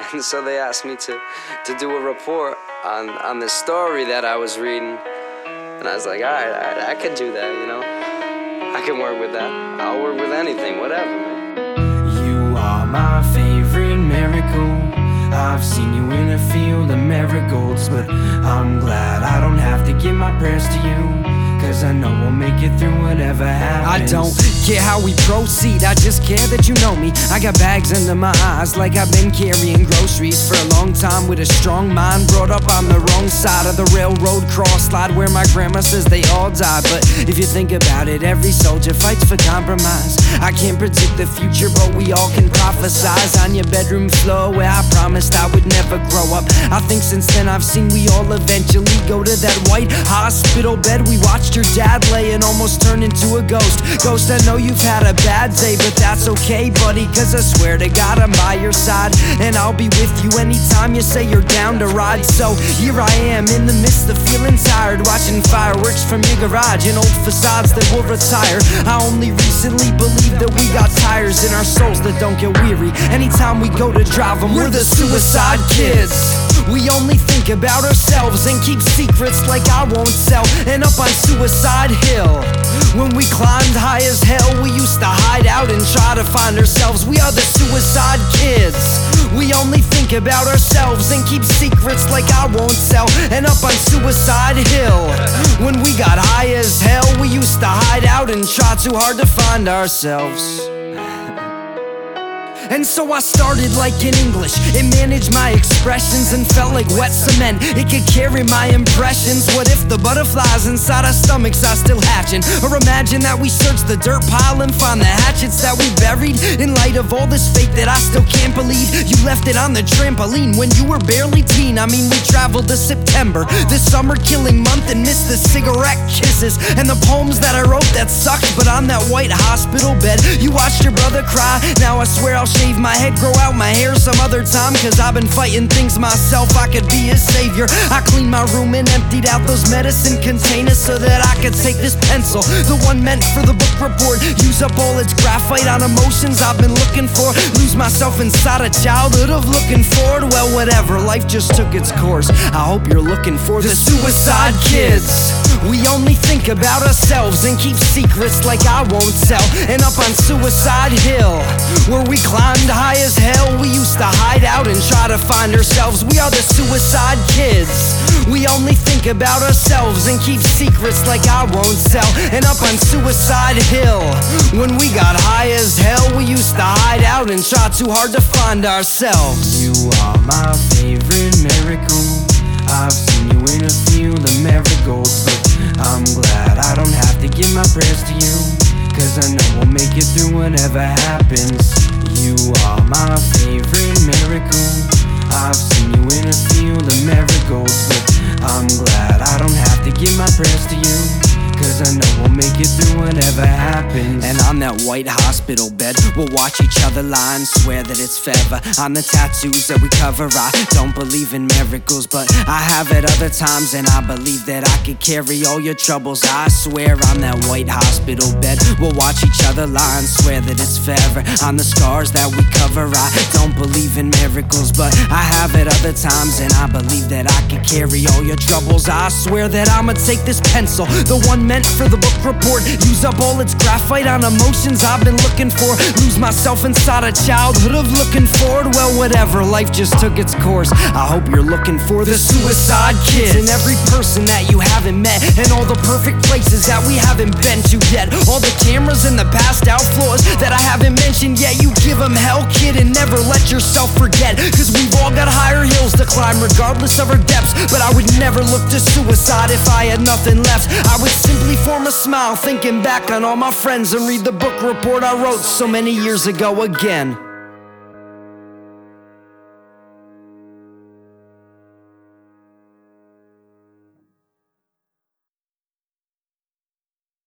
And so they asked me to do a report on this story that I was reading. And I was like, all right, I can do that, you know. I can work with that. I'll work with anything, whatever, man. You are my favorite miracle. I've seen you in a field of marigolds, but I'm glad I don't have to give my prayers to you, 'cause I know we'll make it through whatever happens. I don't care how we proceed, I just care that you know me. I got bags under my eyes like I've been carrying groceries for a long time, with a strong mind, brought up on the wrong side of the railroad cross slide where my grandma says they all die. But if you think about it, every soldier fights for compromise. I can't predict the future, but we all can prophesize on your bedroom floor where I promised I would never grow up. I think since then I've seen we all eventually go to that white hospital bed. We watched your dad lay and almost turn into a ghost. Ghost, I know you've had a bad day, but that's okay, buddy, 'cause I swear to God I'm by your side, and I'll be with you anytime you say you're down to ride. So here I am in the midst of feeling tired, watching fireworks from your garage and old facades that will retire. I only recently believed that we got tires in our souls that don't get weary. Anytime we go to drive them, we're the suicide kids. We only think about ourselves and keep secrets like I won't sell. And up on Suicide Hill, when we climbed high as hell, we used to hide out and try to find ourselves. We are the suicide kids. We only think about ourselves and keep secrets like I won't sell. And up on Suicide Hill, when we got high as hell, we used to hide out and try too hard to find ourselves. And so I started like in English, it managed my expressions and felt like wet cement. It could carry my impressions. What if the butterflies inside our stomachs are still hatching? Or imagine that we search the dirt pile and find the hatchets that we buried. In light of all this fate that I still can't believe, you left it on the trampoline when you were barely teen. I mean, we traveled to September, this summer killing month, and missed the cigarette kisses and the poems that I wrote that sucked. But on that white hospital bed, you watched your brother cry. Now I swear I'll shave my head, grow out my hair some other time, 'cause I've been fighting things myself. I could be his savior. I cleaned my room and emptied out those medicine containers so that I could take this pencil, the one meant for the book report, use up all its graphite on emotions I've been looking for, lose myself inside a childhood of looking forward. Well, whatever, life just took its course. I hope you're looking for the suicide kids. We only think about ourselves and keep secrets like I won't tell. And up on Suicide Hill, where we climbed high as hell, we used to hide out and try to find ourselves. We are the suicide kids. We only think about ourselves and keep secrets like I won't tell. And up on Suicide Hill, when we got high as hell, we used to hide out and try too hard to find ourselves. You are my favorite miracle. I've seen you in a field of marigolds, but I'm glad I don't have to give my prayers to you, 'cause I know we'll make it through whatever happens. You are my favorite miracle. I've seen you in a field of marigolds, but I'm glad I don't have to give my prayers to you, 'cause I know we'll make it through whatever happens. And on that white hospital bed, we'll watch each other lie and swear that it's forever. On the tattoos that we cover, I don't believe in miracles, but I have at other times, and I believe that I could carry all your troubles. I swear on that white hospital bed, we'll watch each other lie and swear that it's forever. On the scars that we cover, I don't believe in miracles, but I have at other times, and I believe that I could carry all your troubles. I swear that I'ma take this pencil, the one meant for the book report, use up all its graphite on emotions I've been looking for, lose myself inside a childhood of looking forward. Well, whatever, life just took its course. I hope you're looking for the suicide kids, and every person that you haven't met, and all the perfect places that we haven't been to yet, all the cameras and the passed out floors that I haven't mentioned yet. You give them hell, kid, and never let yourself forget, 'cause we've all got higher hills to climb regardless of our depths. But I would never look to suicide if I had nothing left. I would simply form a smile thinking back on all my friends and read the book report I wrote so many years ago again.